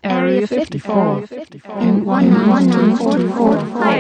Area 54 and 1944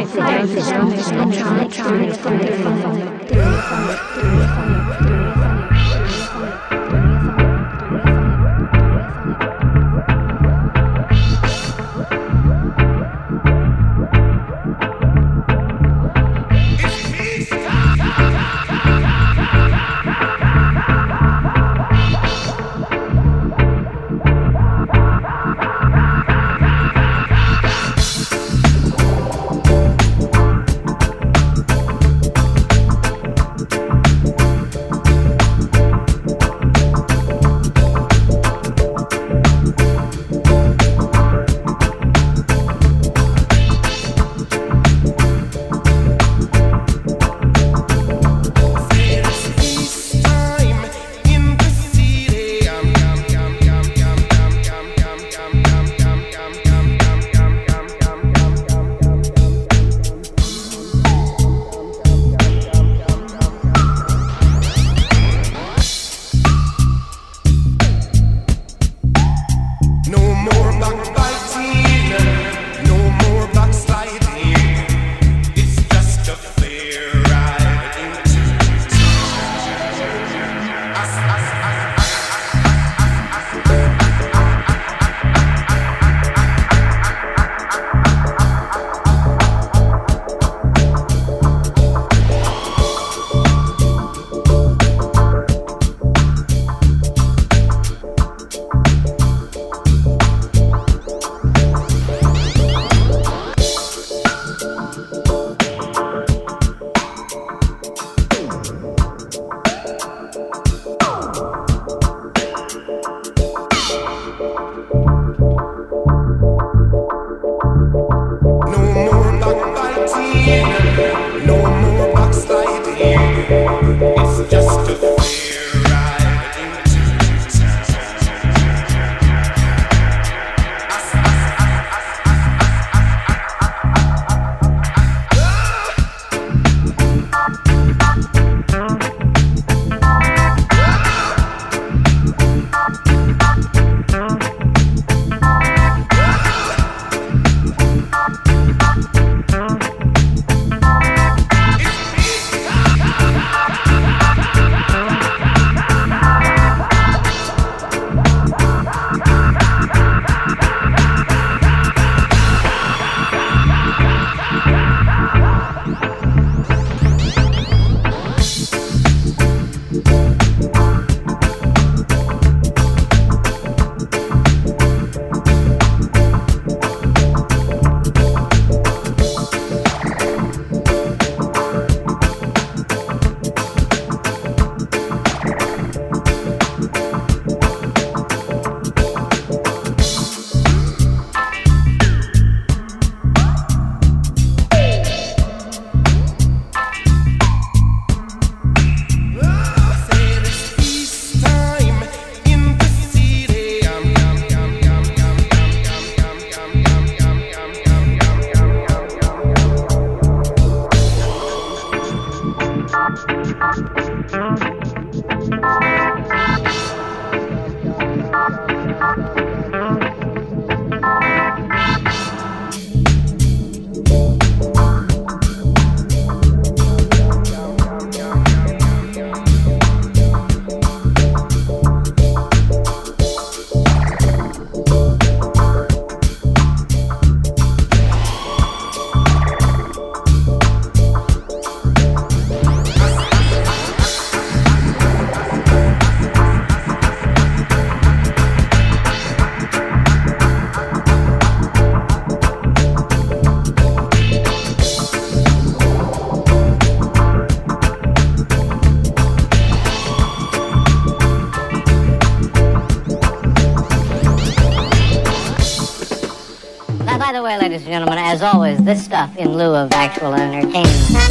By the way, ladies and gentlemen, as always, this stuff in lieu of actual entertainment.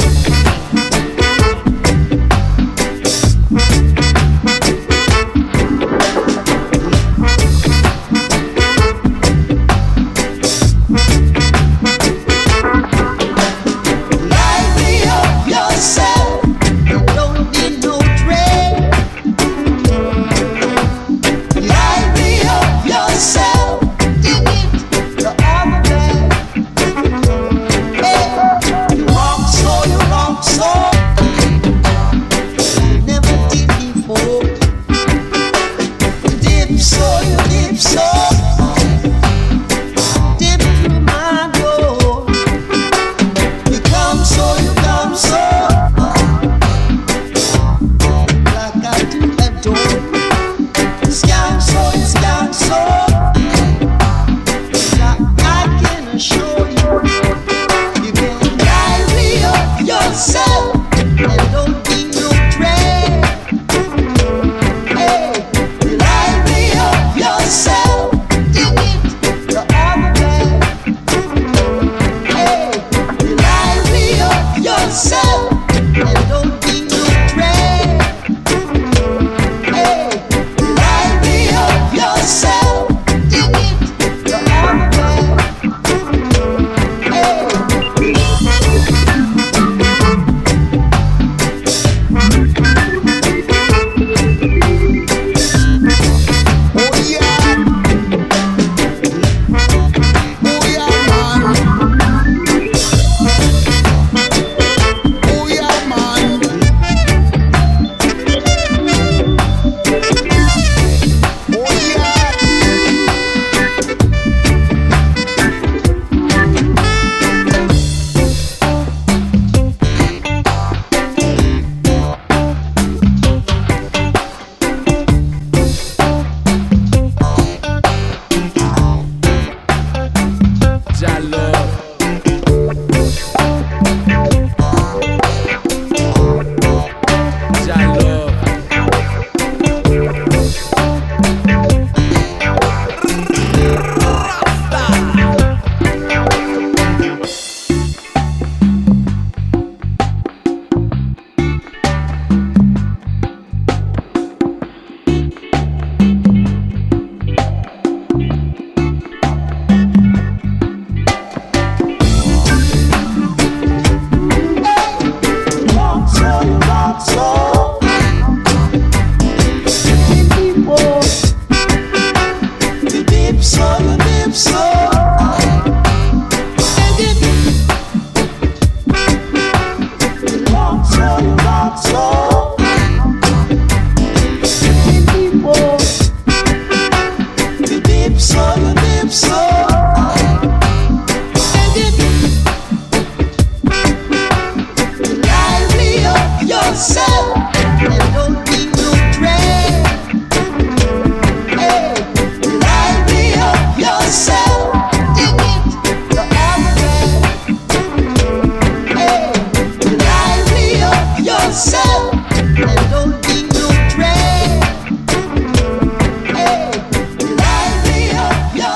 Yourself,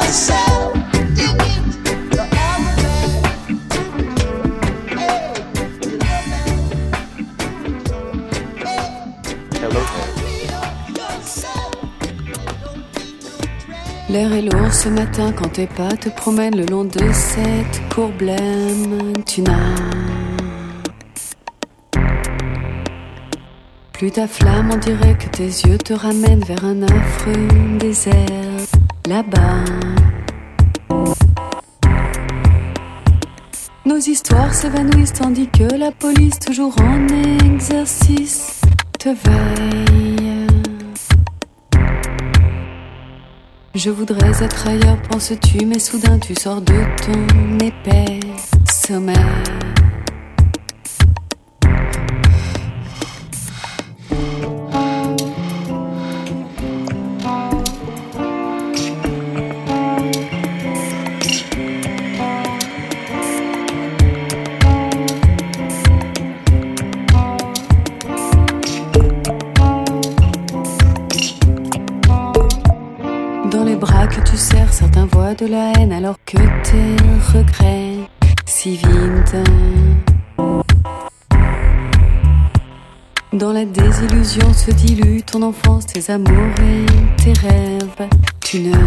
L'air est lourd ce matin quand tes pas te promènent le long de cette cour blême. Tu n'as plus ta flamme, on dirait que tes yeux te ramènent vers un affreux désert. Là-bas, nos histoires s'évanouissent tandis que la police, toujours en exercice, te veille. Je voudrais être ailleurs, penses-tu, mais soudain tu sors de ton épais sommeil. Certains voient de la haine alors que tes regrets si vides. Dans la désillusion se dilue ton enfance, tes amours et tes rêves. Tu ne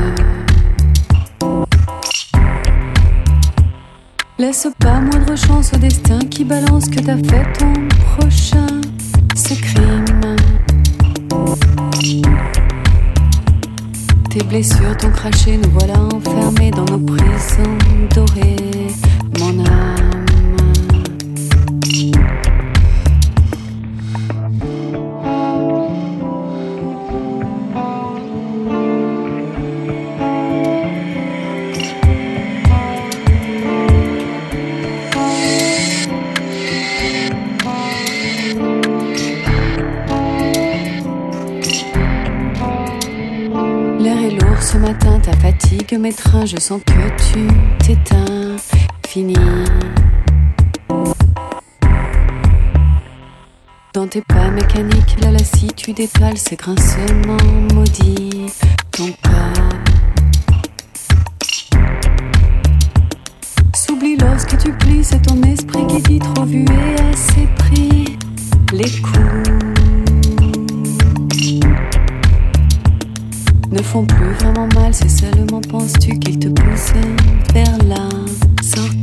laisses pas moindre chance au destin qui balance que t'as fait ton prochain. Ce crime, tes blessures t'ont craché, nous voilà enfermés dans nos prisons dorées, mon âme. Ce matin, ta fatigue m'étreint, je sens que tu t'éteins, fini. Dans tes pas mécaniques, la lassitude étale ses grincements maudits, ton corps s'oublie lorsque tu plies, c'est ton esprit qui dit trop vu et assez pris. Les coups ne font plus vraiment mal, c'est seulement penses-tu qu'ils te poussent vers la sortie.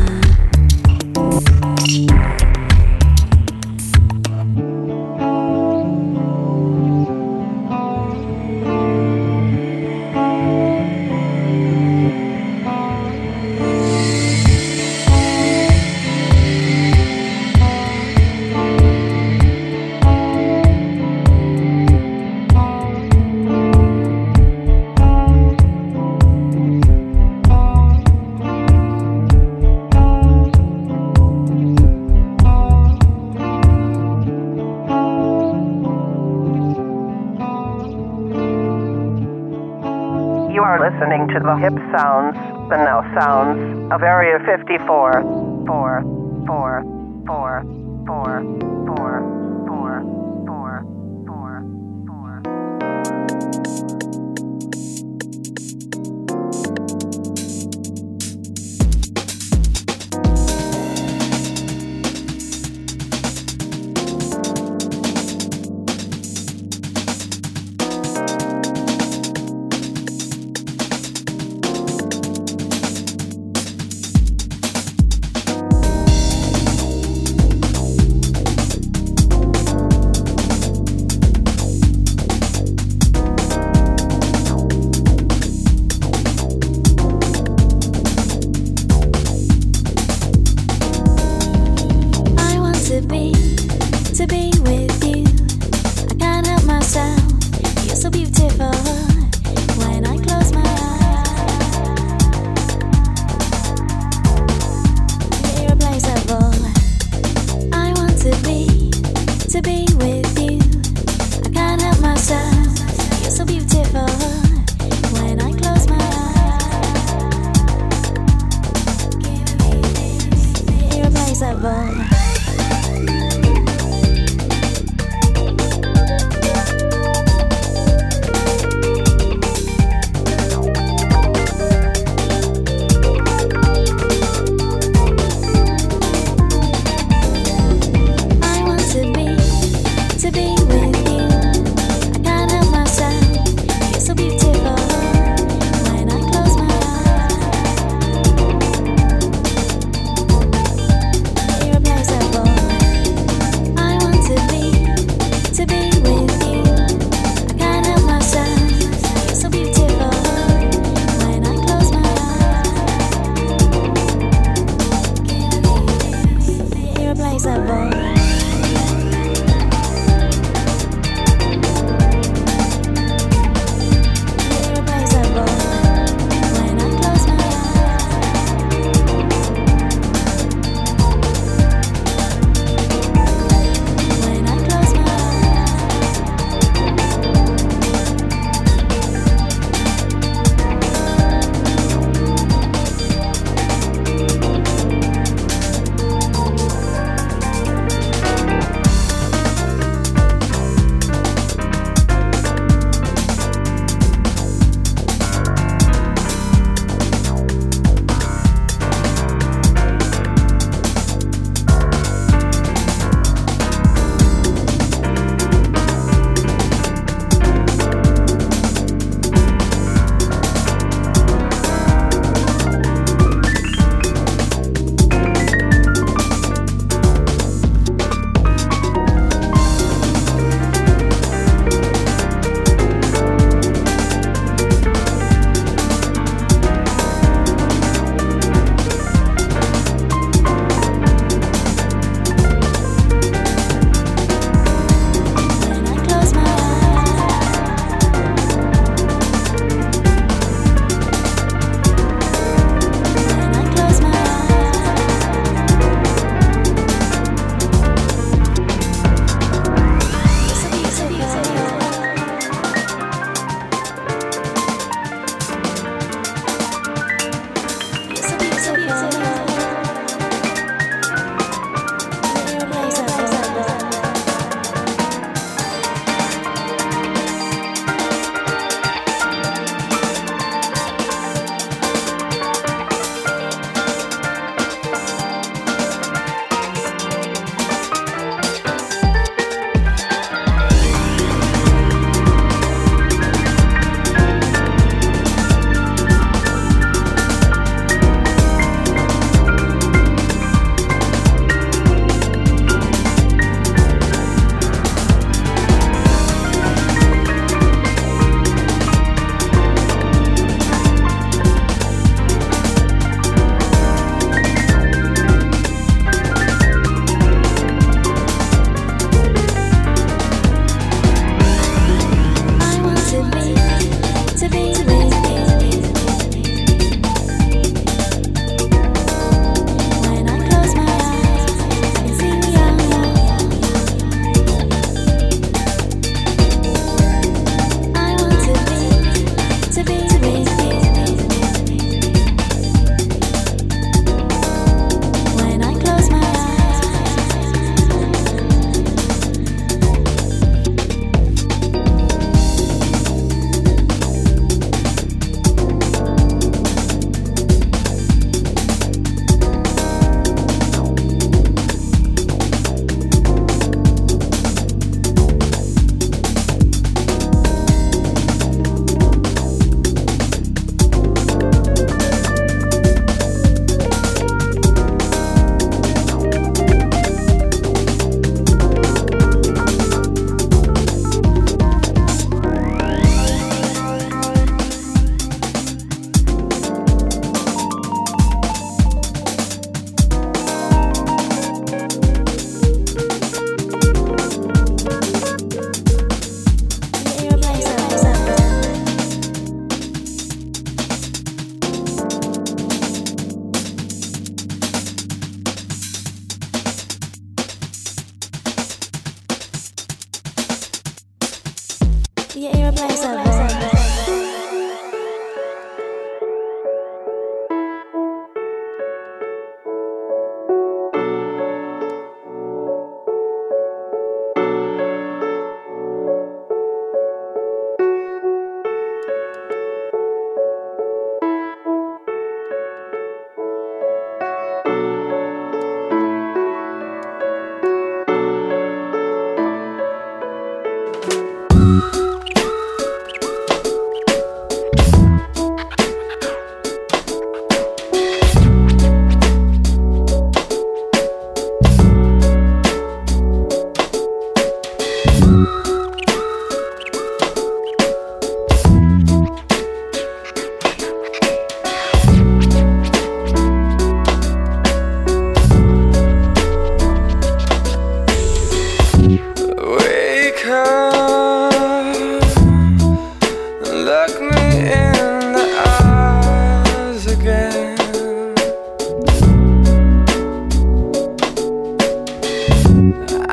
Listening to the hip sounds, the now sounds of Area 54. 4, 4, 4, 4, 4, 4, 4, 4, 4.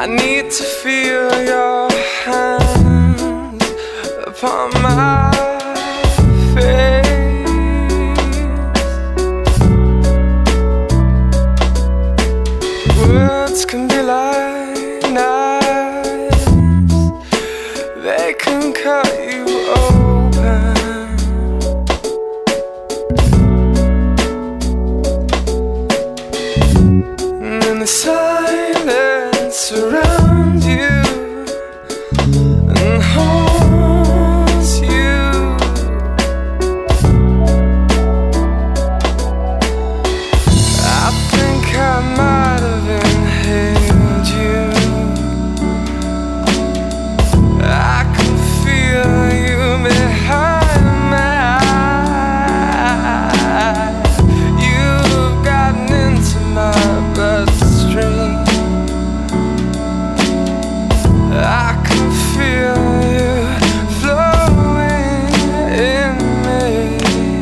I need to feel your hand upon my face. Words can be like knives, they can cut you open. And in the silence around you and haunts you, I think I might have inhaled you. I can feel you behind my eyes. You've gotten into my bloodstream. I can feel you flowing in me.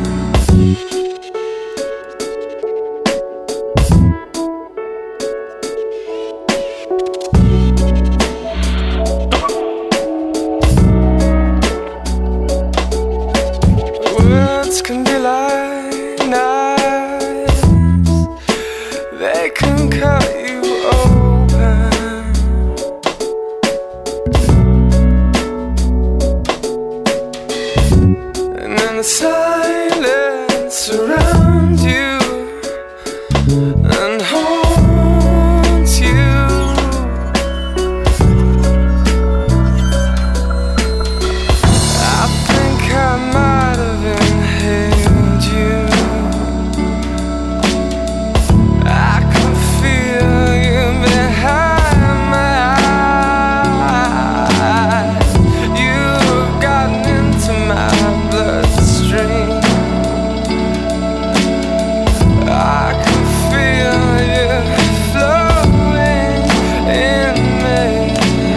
Words can be like knives, they can cut you open. And in the silence around you and haunts you, I think I might have inhaled you. I can feel you behind my eyes. You've gotten into my bloodstream. I can feel you flowing in me.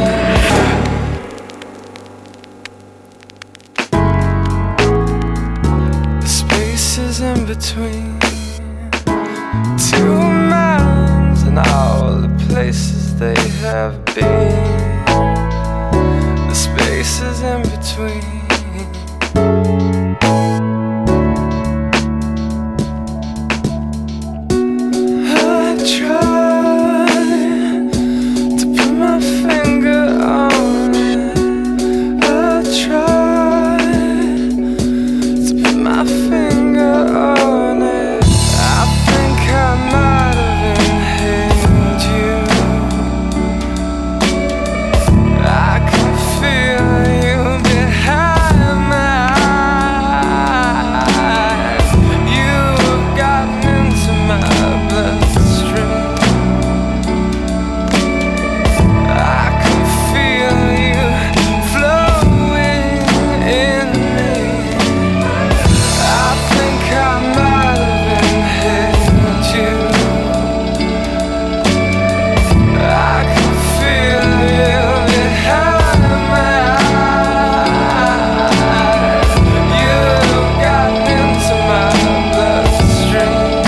The spaces in between two minds and all the places they have been. The spaces in between. I try to put my finger on it. I try to put my finger on it. I think I might have inhaled you. I can feel you behind my eyes. You've gotten into my bloodstream. I can feel you flowing in me. I think I might have inhaled you. I can feel you behind my eyes. You've gotten into my bloodstream.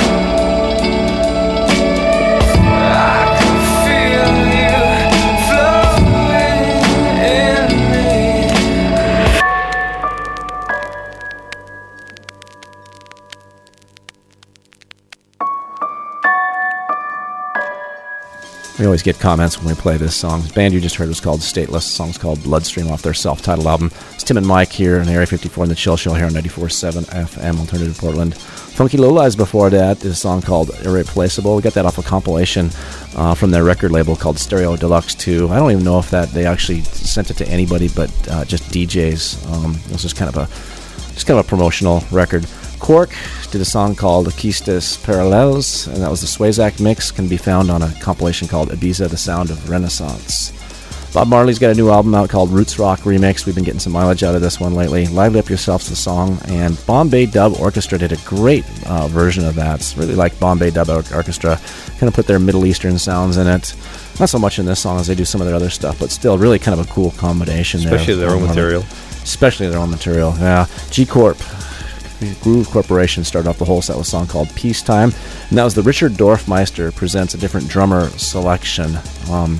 I can feel you flowing in me. We always get comments when we play this song. The band you just heard was called Stateless. The song's called Bloodstream off their self-titled album. It's Tim and Mike here in Area 54 in the Chill Show here on 94.7 FM Alternative Portland. Funky Lowlies before that is a song called Irreplaceable. We got that off a compilation from their record label called Stereo Deluxe 2. I don't even know if that they actually sent it to anybody but just DJs. It was just kind of a promotional record. Quark did a song called Quistes Parallels, and that was the Swayzak mix. Can be found on a compilation called Ibiza, The Sound of Renaissance. Bob Marley's got a new album out called Roots Rock Remix. We've been getting some mileage out of this one lately. Lively Up Yourself's the song, and Bombay Dub Orchestra did a great version of that. Really like Bombay Dub Orchestra. Kind of put their Middle Eastern sounds in it. Not so much in this song as they do some of their other stuff, but still really kind of a cool combination. Especially their own material. Especially their own material, yeah. G-Corp. Groove Corporation started off the whole set with a song called Peacetime, and that was the Richard Dorfmeister Presents a Different Drummer selection.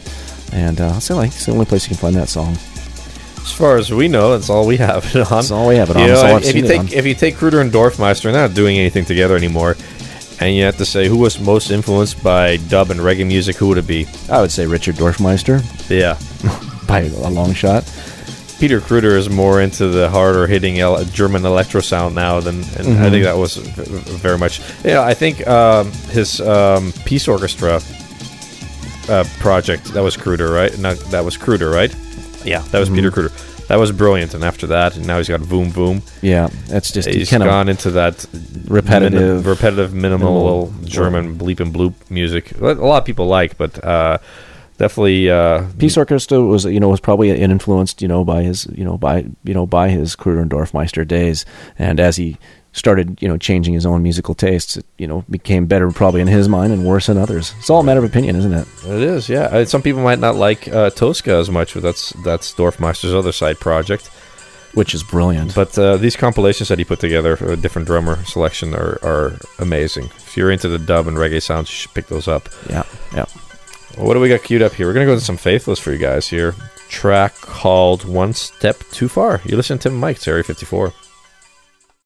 And it's the only place you can find that song. As far as we know, that's all we have it on. That's all we have it on. That's all I've seen it on. If you take Kruder and Dorfmeister, they're not doing anything together anymore. And you have to say who was most influenced by dub and reggae music, who would it be? I would say Richard Dorfmeister. Yeah. By a long shot. Peter Kruder is more into the harder hitting German electro sound now than, and I think that was very much. Yeah, I think his Peace Orchestra project, that was Kruder, right? No, that was Kruder, right? Yeah, that was Peter Kruder. That was brilliant. And after that, and now he's got Voom Voom. Yeah, that's just he's gone into that repetitive, minimal German bleep and bloop music. A lot of people like, but definitely Peace Orchestra was probably influenced by his by his Kruder and Dorfmeister days, and as he started changing his own musical tastes, it became better probably in his mind and worse in others. It's all a matter of opinion, isn't it? It is, yeah. Some people might not like Tosca as much, but that's Dorfmeister's other side project, which is brilliant. But these compilations that he put together for a different drummer selection are amazing. If you're into the dub and reggae sounds, you should pick those up. Yeah. Well, what do we got queued up here? We're going to go to some Faithless for you guys here. Track called One Step Too Far. You listen to Mike, it's Area 54.